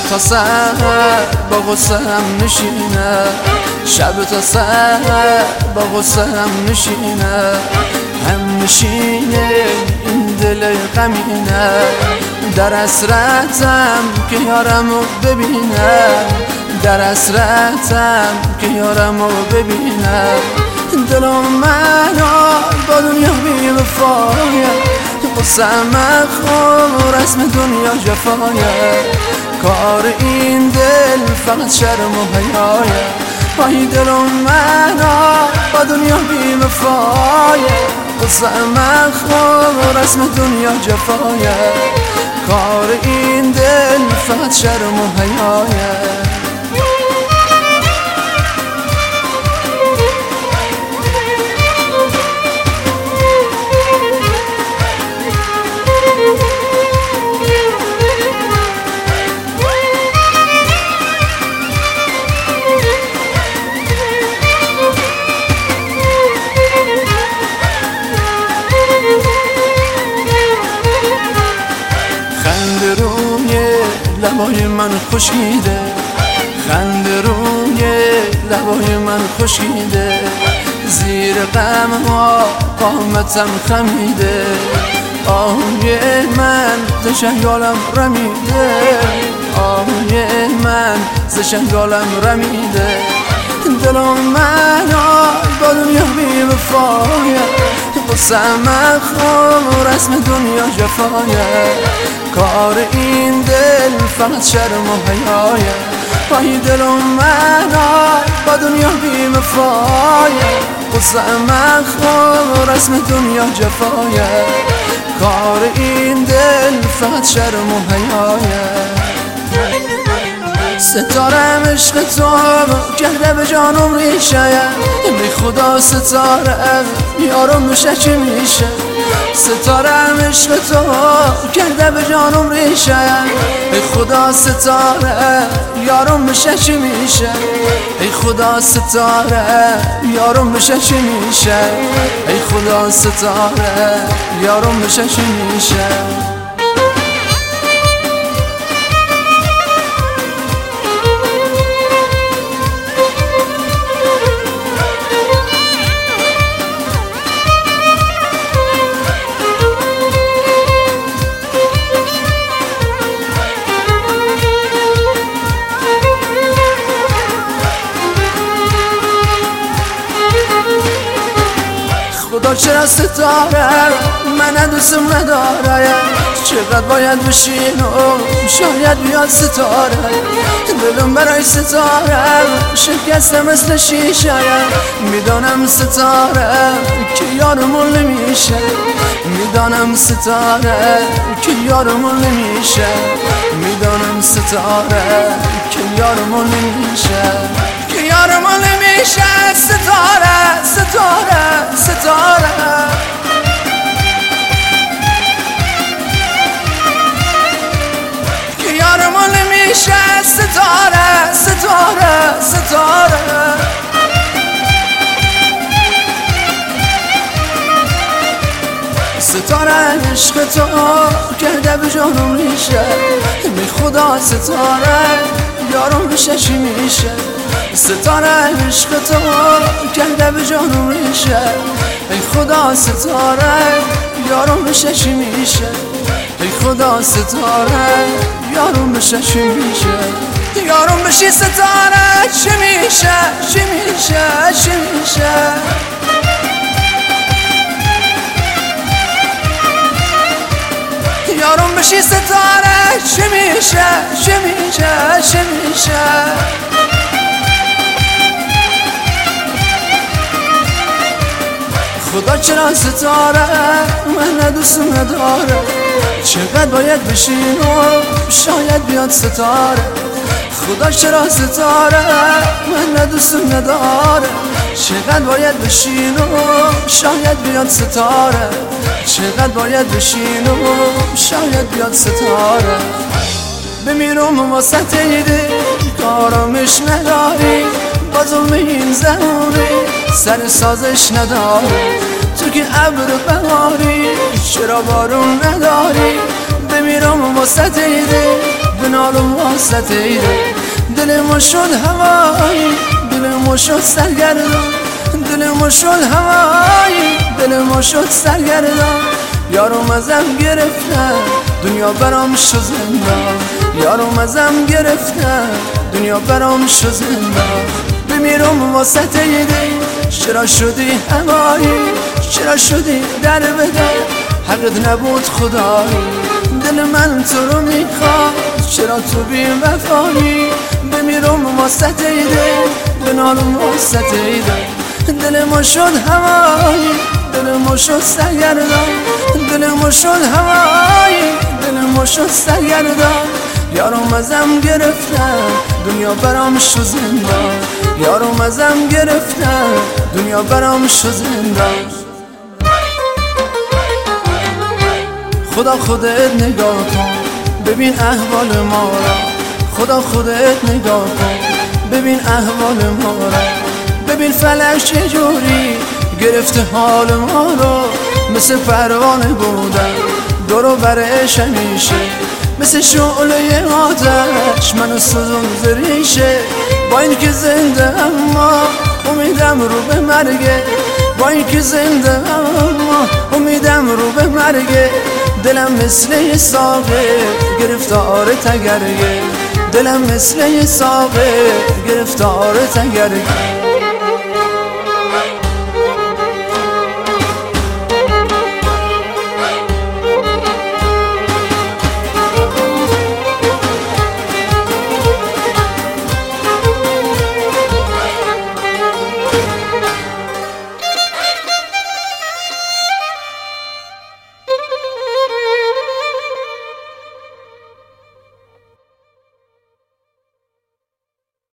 تا سحر با غصه هم نشینه، شب تا سحر با غصه هم نشینه، هم نشینه این دل غمینه، در حسرتم که یارمو ببینه، در حسرتم که یارمو ببینه. دلم منو با دنیا بی وفایه، قصه مخور اسم دنیا جفایه، کار این دل فقط شرم و حیایه. وای دلم منو با دنیا بی وفایه، قصه مخور اسم دنیا جفایه، کار این دل فقط شرم و حیایه. خنده روی لبای من خشکیده، خنده روی لبای من خشکیده، زیر غم ها قامتم خمیده، آهوی من ز شنگالم رمیده، آهوی من ز شنگالم رمیده. دلم منو با دنیا بی وفایه، قصه مخور اسم دنیا جفایه، کار این دل فقط شرم و حیایه. وای دلم منو با دنیا بی وفایه، قصه مخور اسم دنیا جفایه، کار این دل فقط شرم و حیایه. ستارم عشق تو کرده به جانم ریشه، بی خدا ستاره یارم میشه چی میشه، ستارم عشق تو کرده به جانم ریشه، ای خدا ستاره یارم میشه چی میشه، ای خدا ستاره یارم میشه چی میشه، ای خدا ستاره یارم میشه چی میشه. خدا چرا ستاره من دوستم نداره، چقدر باید بشین و شاید بیاد ستاره، دلم برای ستاره شکسته مثل شیشه، میدانم ستاره که یارمون نمیشه، میدانم ستاره که یارمون نمیشه، میدانم ستاره که یارمون نمیشه، که یارمون نمیشه. ستاره ستاره ستاره که یارمون نمیشه، ستاره ستاره ستاره. ستاره عشق تو کرده به جانم ریشه، بی خدا ستاره یارم بشه چی میشه، ستاره عشق تو کرده به جانم ریشه، ای خدا ستاره یارم بشه چی میشه، ای خدا ستاره یارم بشه چی میشه، یارم بشی ستاره چی میشه چی میشه چی میشه. یارم بشی ستاره چی میشه چی میشه چی میشه. خدا چرا ستاره من دوستم نداره، چقدر باید بشین و شاید بیاد ستاره، خدا چرا ستاره من دوستم نداره، چقدر باید بشین و شاید بیاد ستاره، چقدر باید بشین و شاید بیاد ستاره. بمیرم واسه تیده کارامش نداری، با ظلم این زمونه سر سازش نداری، تو که ابر بهاری چرا بارون نداری. بمیرم واسه تیده بنالم واسطه دل ما شد هوایی دل ما شد سرگردان دل ما شد هوایی دل ما شد سرگردان یارم ازم گرفتن دنیا برام شد زندان یارم ازم گرفتن دنیا برام شد زندان بمیرم واسطه دل چرا شدی هوایی چرا شدی در بدر حقت نبود خدایی دل من تو رو میخواد چرا تو بی وفایی بمیرم واسطه دل بنالم واسطه دل دل ما شد هوایی دل ما شد سرگردان دل ما شد هوایی دل ما شد سرگردان یارم ازم گرفتن دنیا برام شد زندان یارم ازم گرفتن دنیا برام شد زندان خدا خودت نگاه کن ببین احوال ما را خدا خودت نگاه کن ببین احوال ما را ببین فلک چجوری گرفته حال ما رو مثل پروانه بودن دورو برش همیشه مثل شعله آتش منو سوزون زریشه با این که زنده اما امیدم رو به مرگه با این که زنده اما امیدم رو به مرگه دلم مثل یه ساقه گرفتار تگرگه دلم مثل یه ساقه گرفتار تگرگه